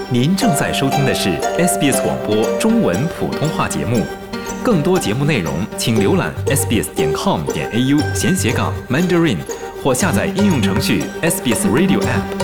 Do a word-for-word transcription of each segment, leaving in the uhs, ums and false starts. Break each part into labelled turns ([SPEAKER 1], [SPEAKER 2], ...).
[SPEAKER 1] 您正在收听的是 S B S 广播中文普通话节目，更多节目内容请浏览 s b s 点 com 点 a u 闲斜杠 Mandarin 或下载应用程序 S B S Radio App。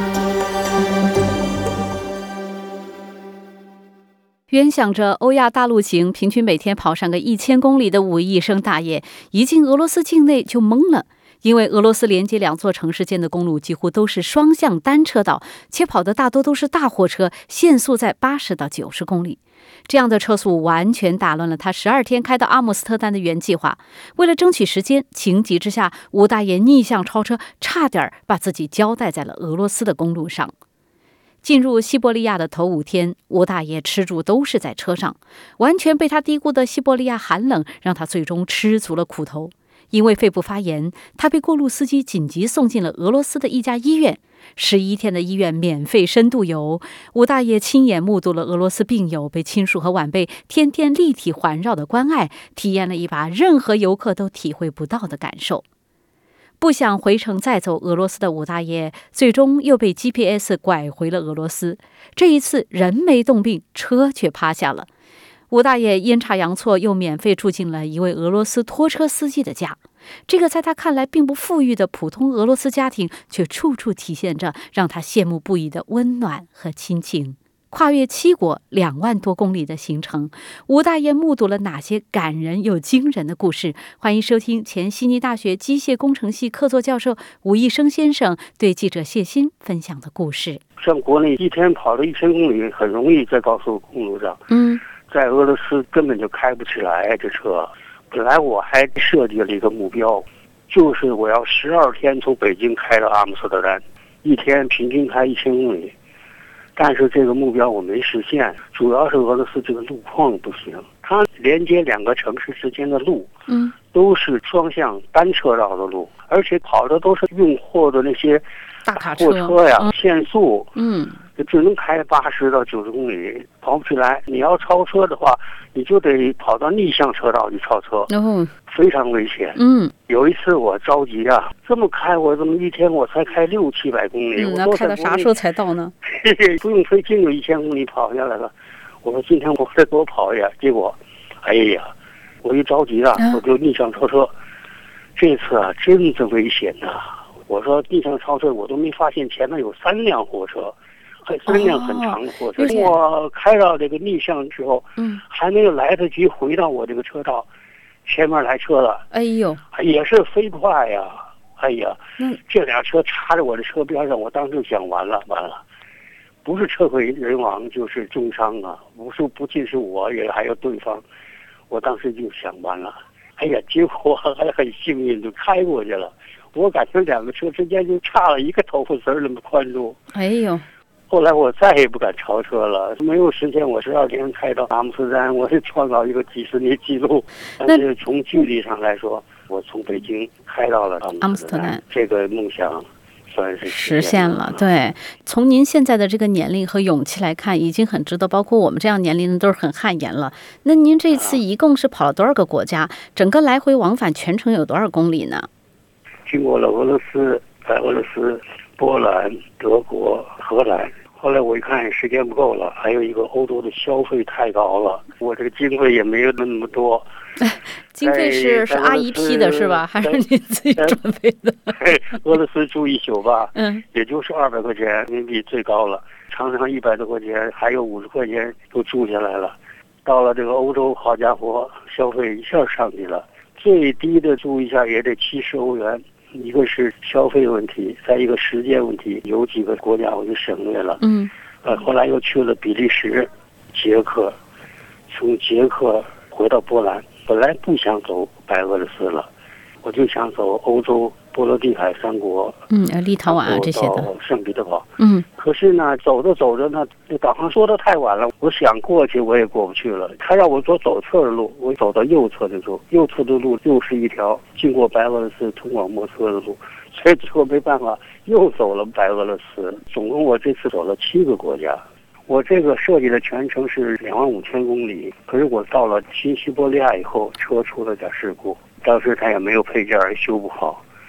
[SPEAKER 2] 原想着欧亚大陆行，平均每天跑上个一千公里的五亿生大爷，一进俄罗斯境内就懵了。因为俄罗斯连接两座城市间的公路几乎都是双向单车道，且跑的大多都是大货车，限速在八十到九十公里。这样的车速完全打乱了他十二天开到阿姆斯特丹的原计划。为了争取时间，情急之下，吴大爷逆向超车，差点把自己交代在了俄罗斯的公路上。进入西伯利亚的头五天，吴大爷吃住都是在车上，完全被他低估的西伯利亚寒冷让他最终吃足了苦头。因为肺部发炎，他被过路司机紧急送进了俄罗斯的一家医院。十一天的医院免费深度游，吴大爷亲眼目睹了俄罗斯病友被亲属和晚辈天天立体环绕的关爱，体验了一把任何游客都体会不到的感受。不想回城再走俄罗斯的吴大爷，最终又被 G P S 拐回了俄罗斯。这一次人没冻病，车却趴下了。吴大爷阴差阳错又免费住进了一位俄罗斯拖车司机的家，这个在他看来并不富裕的普通俄罗斯家庭，却处处体现着让他羡慕不已的温暖和亲情。跨越七国两万多公里的行程，吴大爷目睹了哪些感人又惊人的故事？欢迎收听前悉尼大学机械工程系客座教授吴义生先生对记者谢欣分享的故事。
[SPEAKER 3] 像国内一天跑了一千公里很容易，在高速公路上，嗯。在俄罗斯根本就开不起来这车。本来我还设计了一个目标，就是我要十二天从北京开到阿姆斯特丹，一天平均开一千公里。但是这个目标我没实现，主要是俄罗斯这个路况不行。它连接两个城市之间的路，嗯，都是双向单车道的路，而且跑的都是运货的那些
[SPEAKER 2] 大卡车
[SPEAKER 3] 货车呀，嗯、限速，
[SPEAKER 2] 嗯。
[SPEAKER 3] 只能开八十到九十公里，跑不起来。你要超车的话，你就得跑到逆向车道去超车，哦，非常危险。嗯，有一次我着急啊，这么开，我怎么一天我才开六七百公里？
[SPEAKER 2] 嗯，那开到啥时候才到呢？
[SPEAKER 3] 嘿嘿，不用费劲就一千公里跑下来了。我说今天我再多跑一下，结果，哎呀，我一着急啊，啊我就逆向超车。这次啊，真的危险呐、啊！我说逆向超车，我都没发现前面有三辆货车。三辆很长的货车，哦、我开到这个逆向之后，嗯，还没有来得及回到我这个车道，前面来车了，
[SPEAKER 2] 哎呦，
[SPEAKER 3] 也是飞快呀，哎呀，嗯，这俩车插着我的车边上，我当时想完了完了，不是车毁人亡就是重伤啊，不是不仅是我，也还有对方，我当时就想完了，哎呀，结果还很幸运就开过去了，我感觉两个车之间就差了一个头发丝那么宽度，
[SPEAKER 2] 哎呦。
[SPEAKER 3] 后来我再也不敢超车了，没有实现我十二天开到阿姆斯特丹，我是创造一个几十年记录。但是从距离上来说，我从北京开到了阿姆斯特丹，这个梦想算是
[SPEAKER 2] 实现了。对，从您现在的这个年龄和勇气来看，已经很值得。包括我们这样年龄的都是很汗颜了。那您这次一共是跑了多少个国家？整个来回往返全程有多少公里呢？
[SPEAKER 3] 经过了俄罗斯、白俄罗斯、波兰、德国、荷兰。后来我一看时间不够了，还有一个欧洲的消费太高了，我这个经费也没有那么多。
[SPEAKER 2] 经费是是阿姨批的是吧？还是你自己准备的？
[SPEAKER 3] 俄罗斯住一宿吧，嗯，也就是二百块钱人民币最高了，常常一百多块钱，还有五十块钱都住下来了。到了这个欧洲，好家伙，消费一下上去了，最低的住一下也得七十欧元。一个是消费问题，再一个时间问题，有几个国家我就省略了。嗯，呃，后来又去了比利时、捷克，从捷克回到波兰。本来不想走白俄罗斯了，我就想走欧洲波罗的海三国，
[SPEAKER 2] 嗯，立陶宛啊这些的，
[SPEAKER 3] 圣彼得堡。嗯，可是呢，走着走着呢，这导航说的太晚了，我想过去我也过不去了。他让我走左侧的路，我走到右侧的路，右侧的路又是一条经过白俄罗斯通往莫斯科的路，所以最后没办法又走了白俄罗斯。总共我这次走了七个国家。我这个设计的全程是两万五千公里，可是我到了新西伯利亚以后，车出了点事故，当时他也没有配件，也修不好。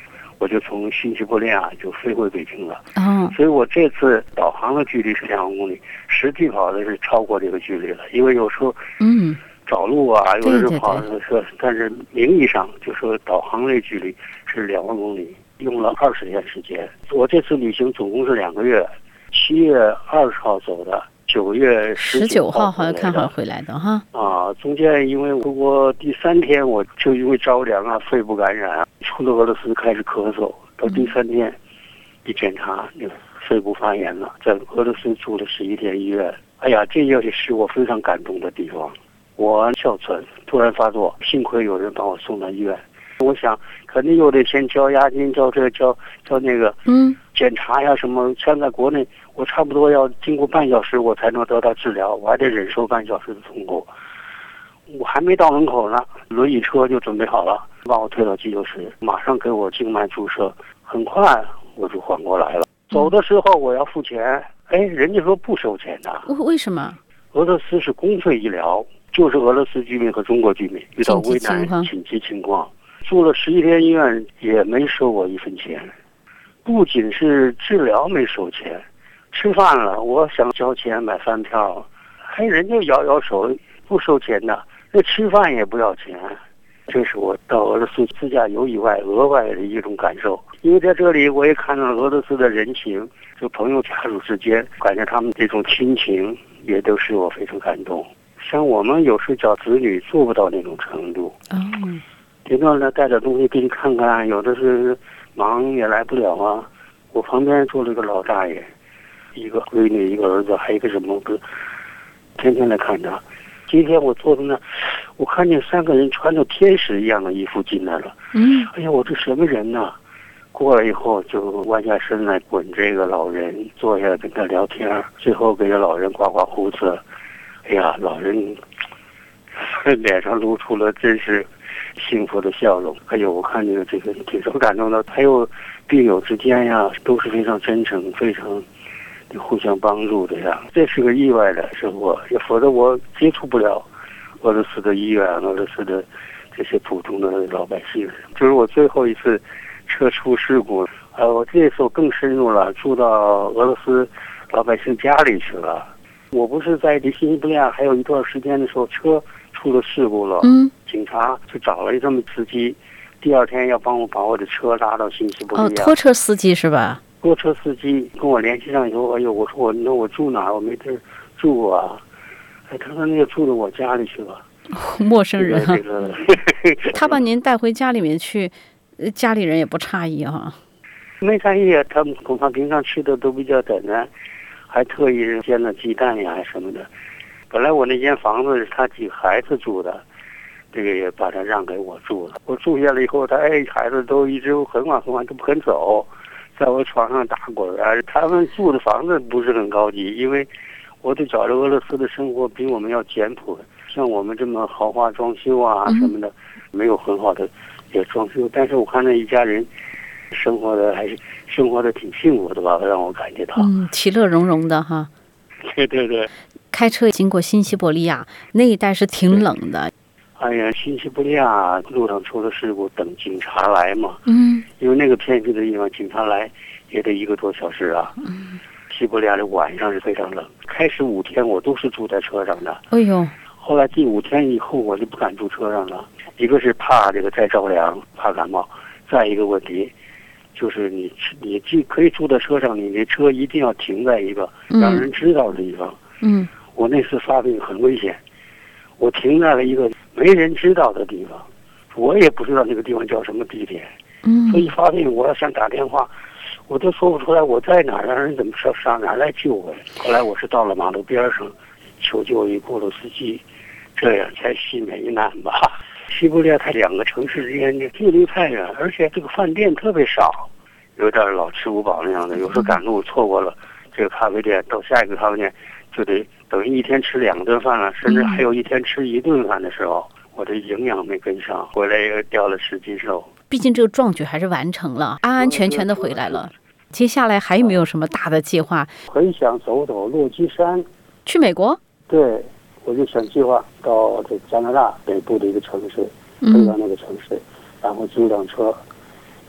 [SPEAKER 3] 我就从新西伯利亚就飞回北京了。
[SPEAKER 2] 哦，
[SPEAKER 3] 所以我这次导航的距离是两万公里，实际跑的是超过这个距离了。因为有时候
[SPEAKER 2] 嗯
[SPEAKER 3] 找路啊，有的时候跑
[SPEAKER 2] 对对
[SPEAKER 3] 是，但是名义上就说导航类距离是两万公里，用了二十天时间。我这次旅行总共是两个月，七月二十号走的。九月十九号
[SPEAKER 2] 好像看好回来的哈
[SPEAKER 3] 啊，中间因为我第三天我就因为着凉啊，肺部感染，出了俄罗斯开始咳嗽，到第三天一检查，那个肺部发炎了，在俄罗斯住了十一天医院。哎呀，这也是我非常感动的地方。我哮喘突然发作，幸亏有人把我送到医院。我想肯定又得先交押金，交这交交那个，
[SPEAKER 2] 嗯，
[SPEAKER 3] 检查呀什么。像在国内，我差不多要经过半小时我才能得到治疗，我还得忍受半小时的痛苦。我还没到门口呢，轮椅车就准备好了，把我推到急救室，马上给我静脉注射，很快我就缓过来了。走的时候我要付钱，哎，人家说不收钱的。
[SPEAKER 2] 为什么？
[SPEAKER 3] 俄罗斯是公费医疗，就是俄罗斯居民和中国居民遇到危难紧急情况。住了十一天医院也没收我一分钱，不仅是治疗没收钱，吃饭了我想交钱买饭票，还人家摇摇手不收钱的，那吃饭也不要钱。这是我到俄罗斯自驾游以外额外的一种感受，因为在这里我也看到了俄罗斯的人情，就朋友家属之间，感觉他们这种亲情也都使我非常感动。像我们有时找子女做不到那种程度。
[SPEAKER 2] 哦。
[SPEAKER 3] 顶多呢带点东西给你看看，有的是忙也来不了啊。我旁边坐了个老大爷，一个闺女，一个儿子，还有一个什么哥，天天来看他。今天我坐在那，我看见三个人穿着天使一样的衣服进来了。
[SPEAKER 2] 嗯，
[SPEAKER 3] 哎呀，我这什么人呢？过来以后就弯下身来滚这个老人，坐下来跟他聊天，最后给这老人刮刮胡子。哎呀，老人脸上露出了真是幸福的笑容。哎呦，我看这个这个挺受感动的。还有病友之间呀，都是非常真诚，非常互相帮助的呀。这是个意外的生活，否则我接触不了俄罗斯的医院，俄罗斯的这些普通的老百姓。就是我最后一次车出事故，呃，我这次我更深入了，住到俄罗斯老百姓家里去了。我不是在离新西伯利亚还有一段时间的时候，车出了事故了，
[SPEAKER 2] 嗯，
[SPEAKER 3] 警察就找了这么司机，第二天要帮我把我的车拉到新西伯利亚。
[SPEAKER 2] 哦，拖车司机是吧？
[SPEAKER 3] 拖车司机跟我联系上以后，哎呦，我说我那我住哪儿？我没地儿住啊。哎，他说那就住到我家里去吧。
[SPEAKER 2] 陌生人啊，
[SPEAKER 3] 这个、
[SPEAKER 2] 他把您带回家里面去，家里人也不诧异啊。
[SPEAKER 3] 没诧异，他们恐怕平常吃的都比较简单，还特意煎了鸡蛋呀什么的。本来我那间房子是他几个孩子住的，这个也把他让给我住了。我住下了以后，他哎孩子都一直很晚很晚都不肯走，在我床上打滚啊。他们住的房子不是很高级，因为我得找着俄罗斯的生活比我们要简朴，像我们这么豪华装修啊什么的，嗯、没有很好的也装修。但是我看那一家人生活的还是生活的挺幸福的吧，让我感觉到
[SPEAKER 2] 嗯，其乐融融的哈。
[SPEAKER 3] 对对对。
[SPEAKER 2] 开车经过新西伯利亚那一带是挺冷的。
[SPEAKER 3] 哎呀，新西伯利亚路上出了事故，等警察来嘛。
[SPEAKER 2] 嗯。
[SPEAKER 3] 因为那个偏僻的地方，警察来也得一个多小时啊。
[SPEAKER 2] 嗯。
[SPEAKER 3] 西伯利亚的晚上是非常冷。开始五天我都是住在车上的。
[SPEAKER 2] 哎呦。
[SPEAKER 3] 后来第五天以后，我就不敢住车上了。一个是怕这个再着凉，怕感冒；再一个问题，就是你你既可以住在车上，你的车一定要停在一个让人知道的地方。
[SPEAKER 2] 嗯。
[SPEAKER 3] 我那次发病很危险，我停在了一个没人知道的地方，我也不知道那个地方叫什么地点。
[SPEAKER 2] 嗯。
[SPEAKER 3] 所以发病，我要想打电话，我都说不出来我在哪儿，让人怎么上上哪儿来救我。后来我是到了马路边上，求救一过路司机，这样才幸免于难吧。西伯利亚它两个城市之间的距离太远，而且这个饭店特别少，有点老吃不饱那样的。有时候赶路错过了这个咖啡店，到下一个咖啡店就得等于一天吃两顿饭了，甚至还有一天吃一顿饭的时候，我的营养没跟上，回来又掉了十斤肉。
[SPEAKER 2] 毕竟这个壮举还是完成了，安安全全的回来了。接下来还有没有什么大的计划？
[SPEAKER 3] 很想走走落基山。
[SPEAKER 2] 去美国？
[SPEAKER 3] 对，我就想计划到这加拿大北部的一个城市，飞到那个城市，然后租辆车，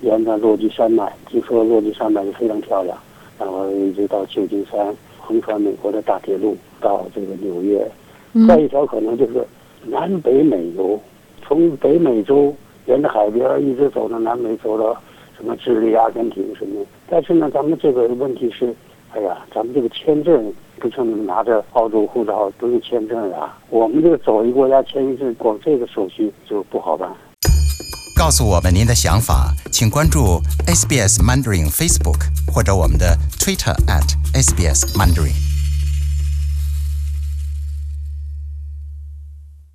[SPEAKER 3] 沿着落基山脉，听说落基山脉是非常漂亮，然后一直到旧金山，横穿美国的大铁路到这个纽约。嗯、再一条可能就是南北美洲，从北美洲沿着海边一直走到南美，走到什么智利、阿根廷什么。但是呢，咱们这个问题是，哎呀，咱们这个签证不像拿着澳洲护照不用签证啊，我们这个走一国家签一次，光这个手续就不好办。
[SPEAKER 4] 告诉我们您的想法，请关注 S B S Mandarin Facebook 或者我们的 Twitter at S B S Mandarin。